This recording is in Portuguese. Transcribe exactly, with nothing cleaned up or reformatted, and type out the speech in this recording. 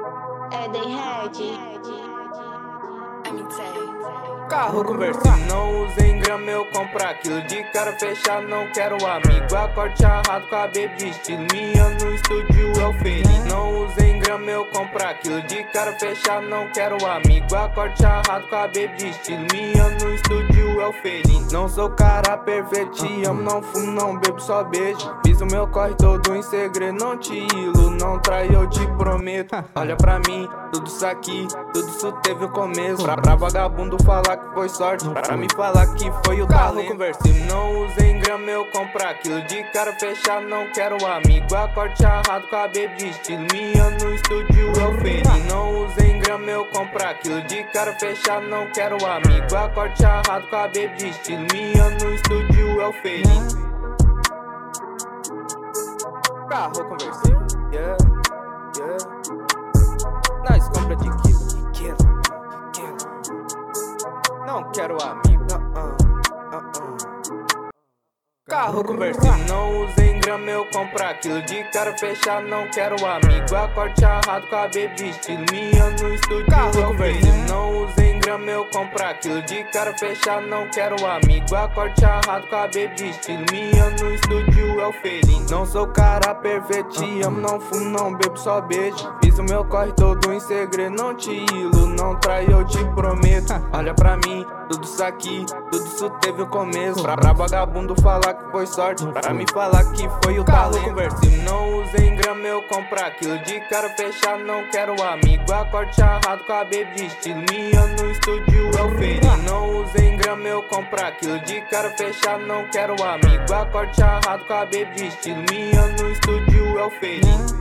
Eden Red. Carro conversível, não usem grama, eu compro aquilo. De cara fechada, não quero amigo. Acorde arrado com a baby estilo. Minha no estúdio é o feliz. Não usem grama, eu compro aquilo. De cara fechada, não quero amigo. Acorde arrado com a baby estilo. Minha no estúdio é o feliz. Não sou cara perfeito, te amo, não fumo, não bebo, só beijo. Fiz o meu corre todo em segredo, não te ilo, não trai, eu te prometo. Olha pra mim, tudo isso aqui, tudo isso teve o começo. Pra, pra vagabundo falar que foi sorte, pra me falar que foi o talento. Conversível, não usem grama, eu compro aquilo. De cara fechada, não quero amigo. Acorde arrado com a baby estilo. Minha no estúdio é o feliz. Não usem grama, eu compro aquilo. De cara fechada, não quero amigo. Acorde arrado com a baby estilo. Minha no estúdio é o feliz. Carro conversível, yeah, yeah. Nós compra de quilo, de quilo, de quilo. Não quero amigo, uh -uh, uh -uh. Carro conversível, não usem grama, eu compro aquilo. De cara fechada, não quero amigo. Acorde arrado com a baby estilo. Minha no estúdio, carro conversível, não usem grama, eu compro aquilo. De cara fechada, não quero amigo. Acorde arrado com a baby estilo. Minha no estúdio é o feliz. Não sou cara perfeito, te amo, não fumo, não bebo, só beijo. Fiz o meu corre todo em segredo, não te ilo, não trai, eu te prometo. Olha pra mim, tudo isso aqui, tudo isso teve o começo. Pra, pra vagabundo falar que foi sorte, pra me falar que foi o talento. Conversível, não usem grama, eu compro aquilo. De cara fechada, não quero amigo. Acorde arrado com a baby estilo. Minha no estúdio é o feliz. Não usem grama, eu compro aquilo. De cara fechada, não quero amigo. Acorde arrado com a baby estilo. Minha no estúdio é o feliz.